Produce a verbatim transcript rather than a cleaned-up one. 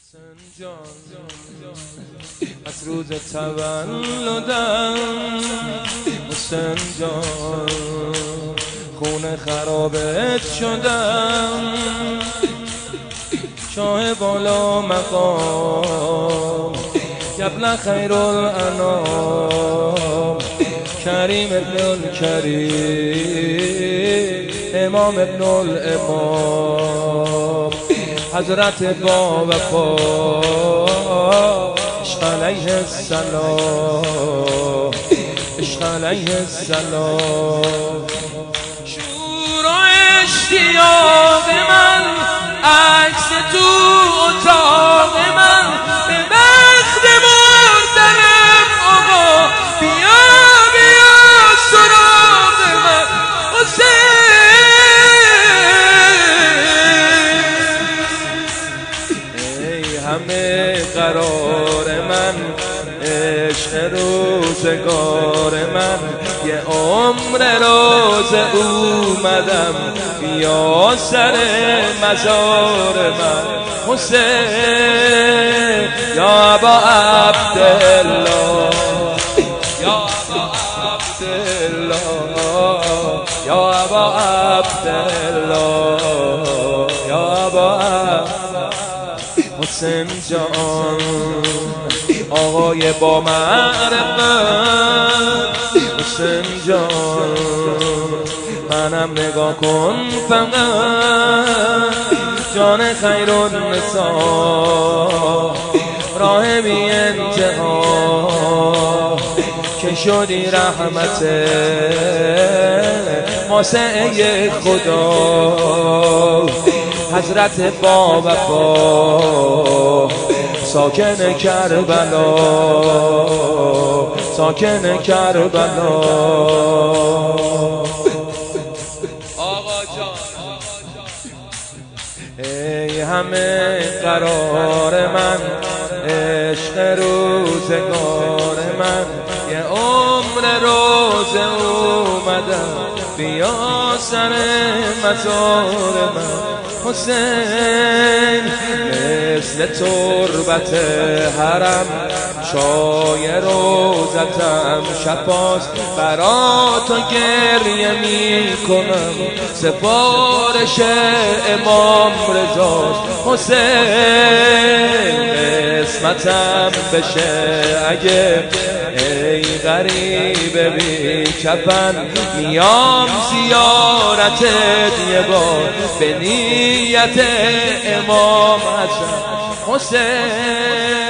حسین جان از روز تولدم حسین جان خونه خرابت شدم شاه بالا مقام یبن خیر الانام کریم ابن الکریم امام ابن الامام حضرت با وفا عشق علیه السلام عشق علیه السلام. شور و اشتیاق من عکس تو اتاق من به بخت مردنم آقا بیا بیا سراغ من حسین. ای همه قرار من عشق روزگار من یه عمر روز اومدم بیا سر مزار من حسین یا ابا عبدالله یا ابا عبدالله یا ابا عبدالله یا ابا حسین جان آقای با معرفت حسین جان منم نگاه کن فقط جان خیر النساء راه بی انتها که شدی رحمت واسه خدا حضرت با وفا ساکن کربلا ساکن کربلا. آقا جان ای همه قرار من عشق روزگار من یه عمر روز اومدم بیا سر مزار من حسین مثل تربت حرم چای روزتم شفاست برا تو گریه می کنم سفارش امام رضاست حسین قسمتم بشه اگه ای غریب بی کفن میام زیارتت یه بار به نیت امام حسن حسین.